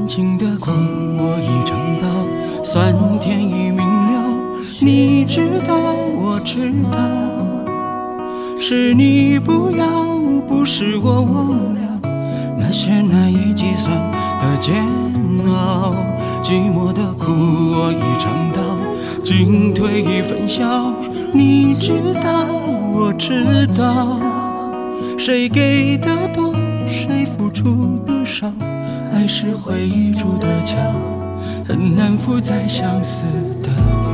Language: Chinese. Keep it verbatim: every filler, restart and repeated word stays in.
情的苦我已尝到，酸甜已明了，你知道我知道，是你不要，不是我忘了那些难以计算的煎熬，寂寞的苦我已尝到，进退已分晓，你知道我知道，谁给的多，谁付出的少，爱是回忆筑的桥，很难负载相思的